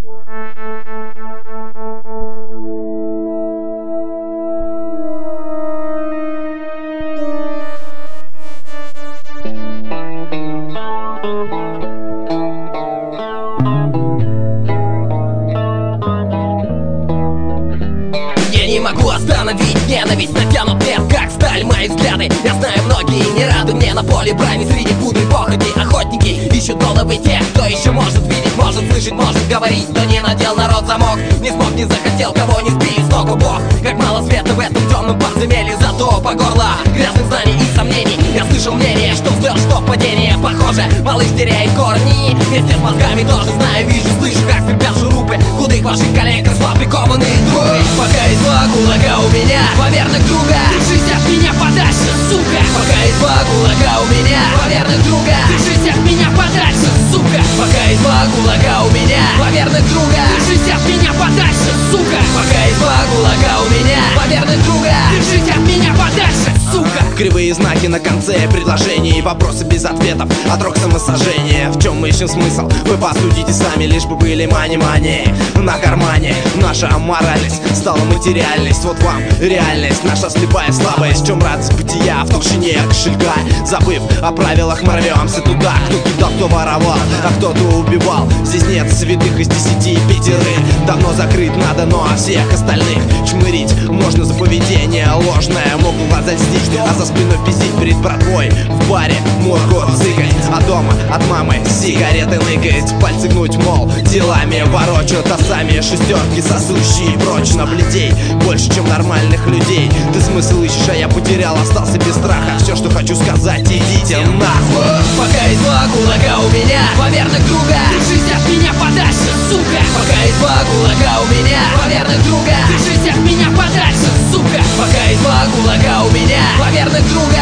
Я не могу остановить ненависть, натянут нет, как сталь мои взгляды. Я знаю, многие не рады мне на поле брани. Среди пудры похоти охотники ищут головы тех, кто еще может видеть, может слышать, может говорить. Но не надел народ замок, не смог, не захотел, кого не сбили с ног. Бог, как мало света в этом темном подземелье, зато по горло грязных знаний и сомнений. Я слышал мнение, что взлет, что падение. Похоже, малыш теряет корни. Вместе с мозгами тоже знаю, вижу, слышу, как скрипят шурупы худых ваших коллег, кресла прикованные трубы. Пока есть два кулака у меня, поверных друга, держись от меня подальше, сука. Пока есть два кулака у меня, поверных друга, держись от меня подальше, сука. Пока есть два кулака у меня, поверных друга, держись от меня подальше, сука. Пока есть два кулака у меня, поверных друга, держись от меня подальше, сука. Кривые знаки на конце предложений, вопросы без ответов, отрок самосожжения. В чем мы ищем смысл? Вы посудите сами, лишь бы были мани-мани на кармане. Наша аморальность стала материальность. Вот вам реальность, наша слепая слабость. В чем радость бытия в тишине кошелька? Забыв о правилах, мы рвемся туда. Кто кидал, кто воровал, а кто-то убивал. Здесь нет святых из 10 5. Давно закрыт на дно всех остальных. Чмырить можно за поведение ложное. Могут глаза льстить, а за спиной пиздить перед братвой. В баре морку цыкать, а дома от мамы сигареты ныкать. Пальцы гнуть, мол, делами ворочат, а сами шестерки сосущие прочно. Бледей больше, чем нормальных людей. Ты смысл ищешь, а я потерял, остался без страха. Все, что хочу сказать, идите нахуй. Пока есть два кулака у меня, поверных друга, держись от меня подальше, сука. Пока есть два кулака у меня, поверных друга, держись от меня подальше, сука. Пока есть два кулака у меня, поверных друга,